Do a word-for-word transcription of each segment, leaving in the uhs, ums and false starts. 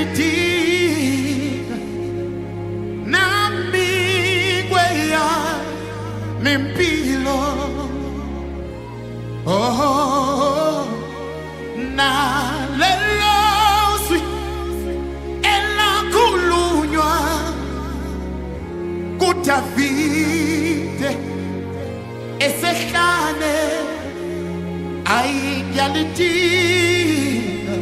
ngiyalitika nami kweya mimpilo oh nalelozwi elakhulunywa kuDavide esehlane ay ngiyalitika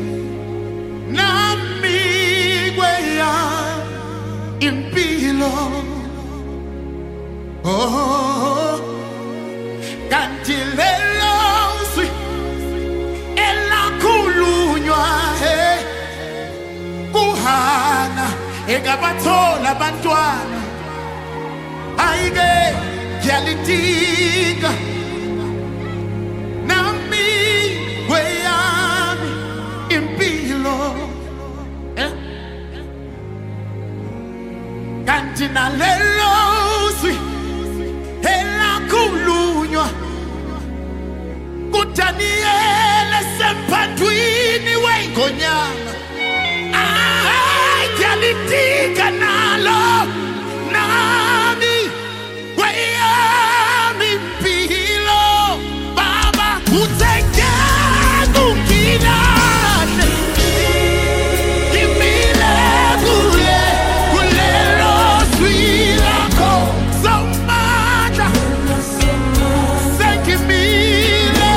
nami kweya impilo oh kanti lelozwi elakhulunywa kuHana engabathola abantwana ayike ngiyalitika nami kweyami impilo eh? Kanti nalelozwi elakhulunywa kuDaniel semphandwini weingonyama ay ngiyalitika nalo nami kweyami impilo baba uthenge kungilane kimile kule kulelo swilako somandla sekimile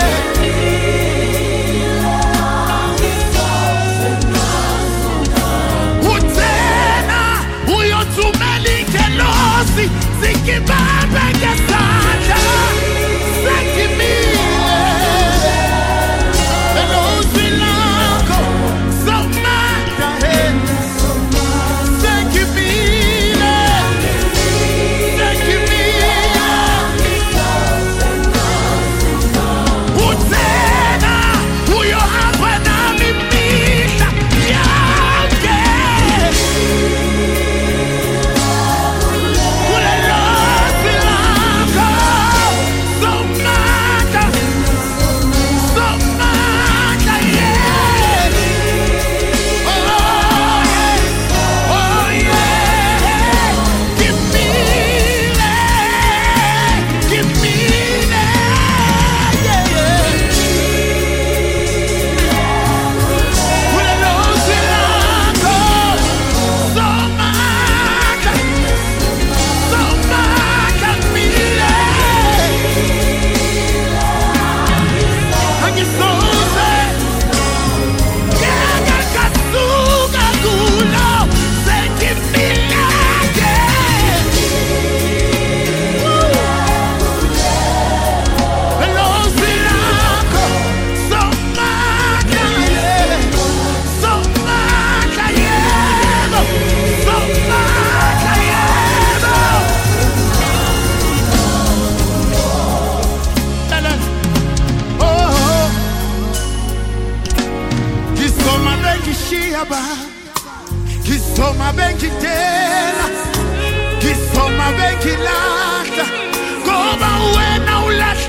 uthena uyothumela ingelosi zikibambe ngesandla sekimile Kisoma benki tena, kisoma benki lata, koba uwena ulata.